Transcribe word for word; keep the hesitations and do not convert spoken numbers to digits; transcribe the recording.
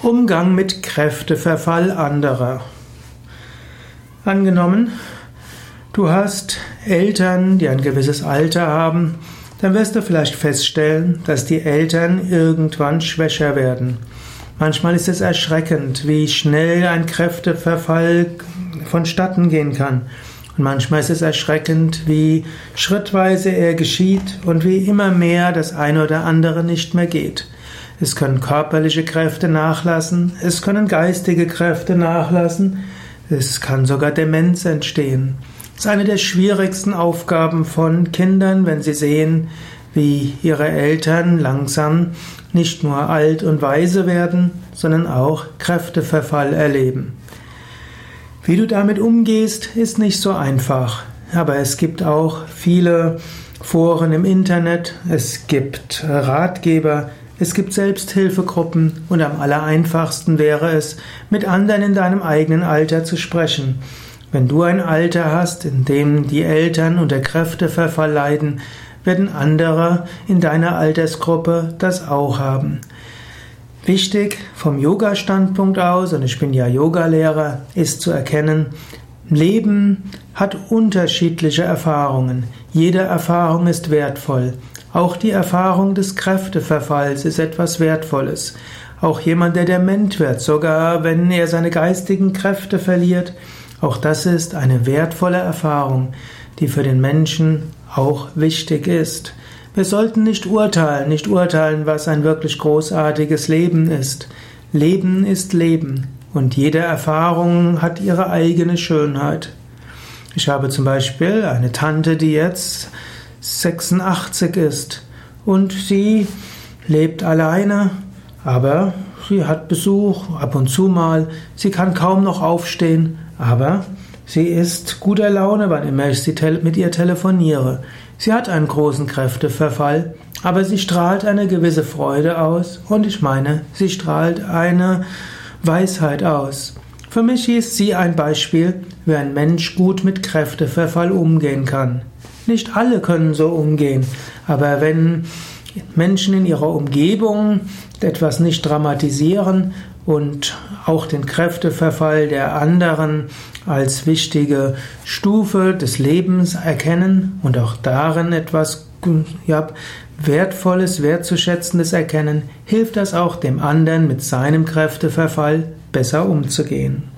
Umgang mit Kräfteverfall anderer. Angenommen, du hast Eltern, die ein gewisses Alter haben, dann wirst du vielleicht feststellen, dass die Eltern irgendwann schwächer werden. Manchmal ist es erschreckend, wie schnell ein Kräfteverfall vonstatten gehen kann. Und manchmal ist es erschreckend, wie schrittweise er geschieht und wie immer mehr das eine oder andere nicht mehr geht. Es können körperliche Kräfte nachlassen, es können geistige Kräfte nachlassen, es kann sogar Demenz entstehen. Das ist eine der schwierigsten Aufgaben von Kindern, wenn sie sehen, wie ihre Eltern langsam nicht nur alt und weise werden, sondern auch Kräfteverfall erleben. Wie du damit umgehst, ist nicht so einfach, aber es gibt auch viele Foren im Internet, es gibt Ratgeber, es gibt Selbsthilfegruppen und am allereinfachsten wäre es, mit anderen in deinem eigenen Alter zu sprechen. Wenn du ein Alter hast, in dem die Eltern unter Kräfteverfall leiden, werden andere in deiner Altersgruppe das auch haben. Wichtig vom Yoga-Standpunkt aus, und ich bin ja Yogalehrer, ist zu erkennen, Leben hat unterschiedliche Erfahrungen. Jede Erfahrung ist wertvoll. Auch die Erfahrung des Kräfteverfalls ist etwas Wertvolles. Auch jemand, der dement wird, sogar wenn er seine geistigen Kräfte verliert, auch das ist eine wertvolle Erfahrung, die für den Menschen auch wichtig ist. Wir sollten nicht urteilen, nicht urteilen, was ein wirklich großartiges Leben ist. Leben ist Leben und jede Erfahrung hat ihre eigene Schönheit. Ich habe zum Beispiel eine Tante, die jetzt sechsundachtzig ist und sie lebt alleine, aber sie hat Besuch ab und zu mal, sie kann kaum noch aufstehen, aber sie ist guter Laune, wann immer ich mit ihr telefoniere. Sie hat einen großen Kräfteverfall, aber sie strahlt eine gewisse Freude aus und ich meine, sie strahlt eine Weisheit aus. Für mich ist sie ein Beispiel, wie ein Mensch gut mit Kräfteverfall umgehen kann. Nicht alle können so umgehen, aber wenn Menschen in ihrer Umgebung etwas nicht dramatisieren und auch den Kräfteverfall der anderen als wichtige Stufe des Lebens erkennen und auch darin etwas ja, Wertvolles, Wertzuschätzendes erkennen, hilft das auch dem anderen mit seinem Kräfteverfall besser umzugehen.